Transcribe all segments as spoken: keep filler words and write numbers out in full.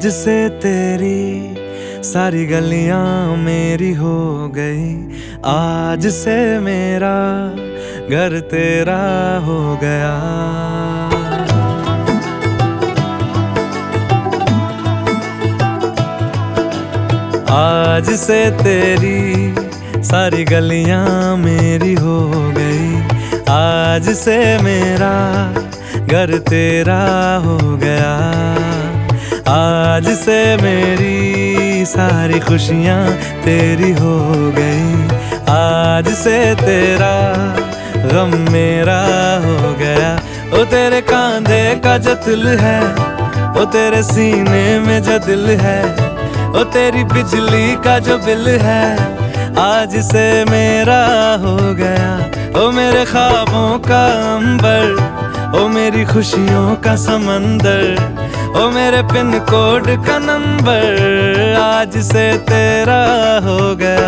आज से तेरी सारी गलियां मेरी हो गई, आज से मेरा घर तेरा हो गया। आज से तेरी सारी गलियां मेरी हो गई, आज से मेरा घर तेरा हो गया। आज से मेरी सारी खुशियां तेरी हो गई, आज से तेरा गम मेरा हो गया। ओ तेरे कांधे का जो दिल है, ओ तेरे सीने में जो दिल है, ओ तेरी बिजली का जो बिल है, आज से मेरा हो गया। ओ मेरे ख्वाबों का अंबर, ओ मेरी खुशियों का समंदर, ओ मेरे पिन कोड का नंबर, आज से तेरा हो गया।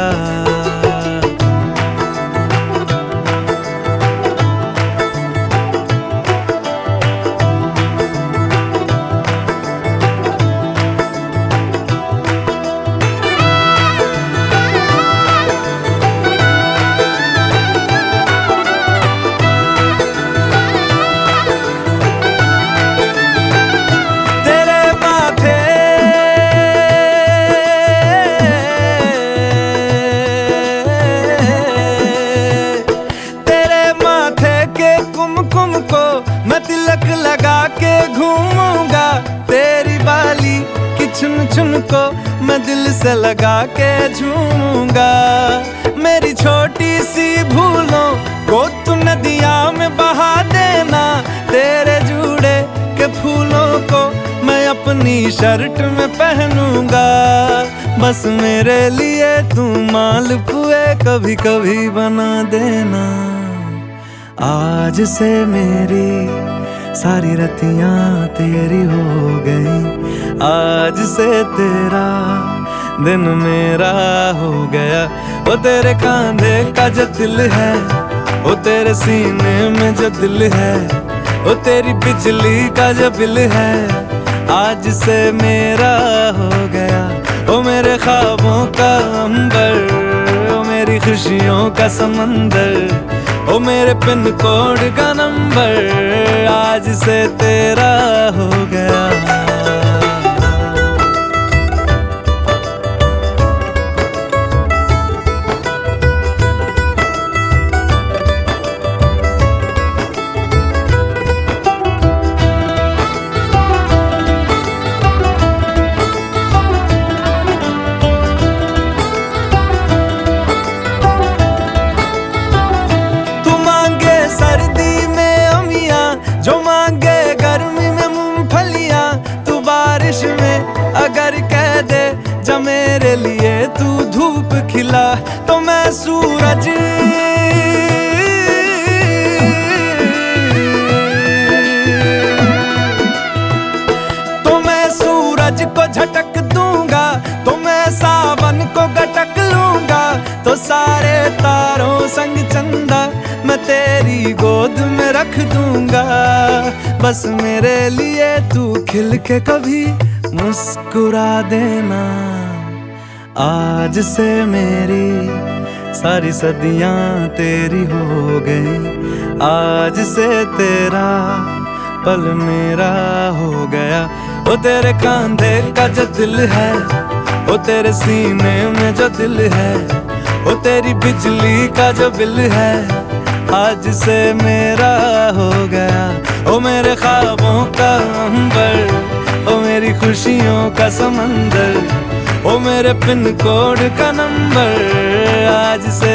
मैं तिलक लगा के घूमूंगा, तेरी बाली की चुन चुन को मैं दिल से लगा के झूमूंगा। मेरी छोटी सी भूलों को तू नदिया में बहा देना, तेरे जूड़े के फूलों को मैं अपनी शर्ट में पहनूंगा। बस मेरे लिए तू मालपुए कभी कभी बना देना। आज से मेरी सारी रतियां तेरी हो गई, आज से तेरा दिन मेरा हो गया। ओ तेरे कांधे का जो दिल है, ओ तेरे सीने में जो दिल है, ओ तेरी बिजली का जो बिल है, आज से मेरा हो गया। ओ मेरे ख्वाबों का अंबर, ओ मेरी खुशियों का समंदर, ओ मेरे पिन कोड का नंबर, आज से तेरा हो गया। सर्दी में अमियां जो मांगे गर्मी में मूंगफलियां, तू बारिश में अगर कह दे जा मेरे लिए तू धूप खिला, तो मैं सूरज तो मैं सूरज को झटक दूंगा, तो मैं सावन को गटक लूंगा, तो सारे तारों संग चंदा मैं तेरी गोद में रख दूंगा। बस मेरे लिए तू खिल के कभी मुस्कुरा देना। आज से मेरी सारी सदियां तेरी हो गई, आज से तेरा पल मेरा हो गया। ओ तेरे कांधे का जो दिल है, ओ तेरे सीने में जो दिल है, ओ तेरी बिजली का जो बिल है, आज से मेरा हो गया। ओ मेरे ख्वाबों का अंबर, ओ मेरी खुशियों का समंदर, ओ मेरे पिन कोड का नंबर, आज से